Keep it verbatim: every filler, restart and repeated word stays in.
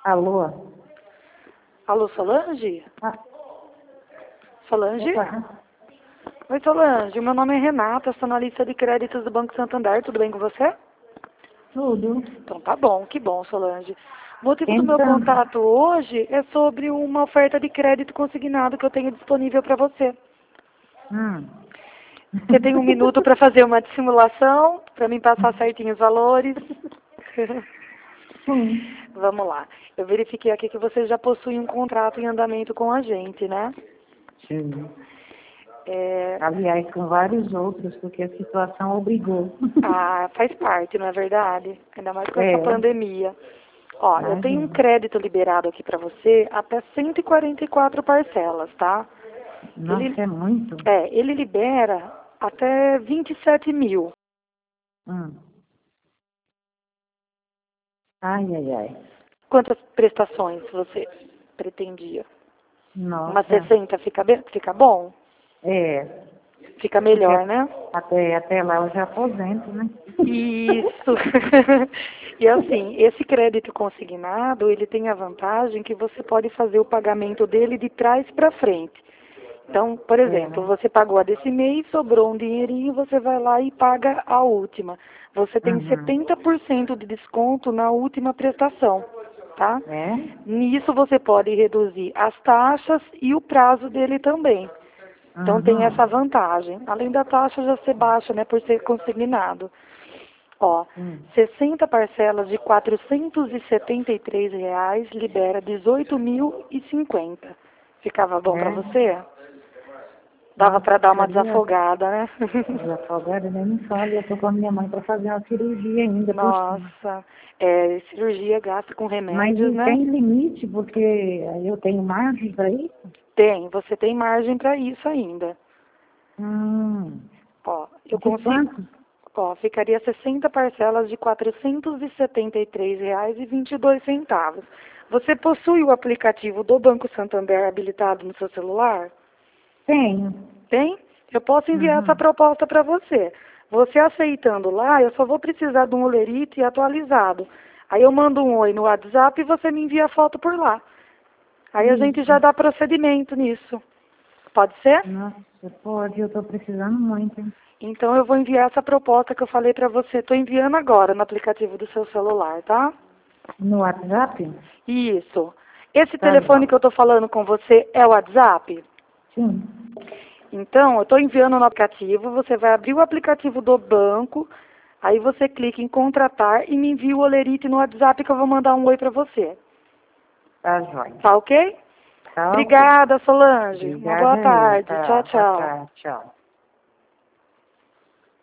Alô? Alô, Solange? Ah, Solange? opa. Oi, Solange. Meu nome é Renata, sou analista de créditos do Banco Santander. Tudo bem com você? Tudo. Então tá bom, que bom, Solange. O motivo do meu Então, contato hoje é sobre uma oferta de crédito consignado que eu tenho disponível para você. hum. Você tem um minuto para fazer uma simulação, para mim passar certinho os valores? Sim. Vamos lá. Eu verifiquei aqui que você já possui um contrato em andamento com a gente, né? Sim. É... Aliás, com vários outros, porque a situação obrigou. Ah, faz parte, não é verdade? Ainda mais com essa É, pandemia. Ó, eu tenho um imagina. crédito liberado aqui para você até cento e quarenta e quatro parcelas, tá? Ele, Nossa, é muito. é, ele libera até vinte e sete mil. Hum. Ai, ai, ai. Quantas prestações você pretendia? Uma Nossa. sessenta fica, bem, fica bom? É, Fica porque melhor, né? até, até lá eu já aposento, né? Isso. E assim, esse crédito consignado, ele tem a vantagem que você pode fazer o pagamento dele de trás para frente. Então, por É, exemplo, né? você pagou a desse mês, sobrou um dinheirinho, você vai lá e paga a última. Você tem Uhum. setenta por cento de desconto na última prestação, tá? É? Nisso você pode reduzir as taxas e o prazo dele também. Então tem essa Uhum. vantagem. Além da taxa já ser baixa, né, por ser consignado. Ó, Hum. sessenta parcelas de quatrocentos e setenta e três reais libera dezoito mil e cinquenta. Ficava bom para É? você? Dava Nossa, para dar uma ficaria desafogada, né? desafogada, nem me fala. Eu tô com a minha mãe para fazer uma cirurgia ainda por cima. Nossa, é, cirurgia gasta com Mas remédios, e né? tem limite, porque eu tenho margem para isso? Tem, você tem margem para isso ainda. Hum. Ó, eu De consigo, quanto? ó, ficaria sessenta parcelas de quatrocentos e setenta e três reais e vinte e dois centavos. Você possui o aplicativo do Banco Santander habilitado no seu celular? Tenho. Tem? Eu posso enviar essa Uhum. proposta para você. Você aceitando lá, eu só vou precisar de um olerite atualizado. Aí eu mando um oi no WhatsApp e você me envia a foto por lá. Aí a gente Isso. já dá procedimento nisso. Pode ser? Nossa, pode, eu tô precisando muito, hein? Então eu vou enviar essa proposta que eu falei para você. Estou enviando agora no aplicativo do seu celular, tá? No WhatsApp? Isso. Esse Tá telefone que bom. eu estou falando com você é o WhatsApp? Sim. Então, eu estou enviando no aplicativo, você vai abrir o aplicativo do banco, aí você clica em contratar e me envia o olerite no WhatsApp que eu vou mandar um oi para você. Tá jóia. Tá ok? Tá ok. Obrigada, Solange. Uma boa Obrigada aí. tarde. Tchau, Tá, boa tchau. tarde. Tchau.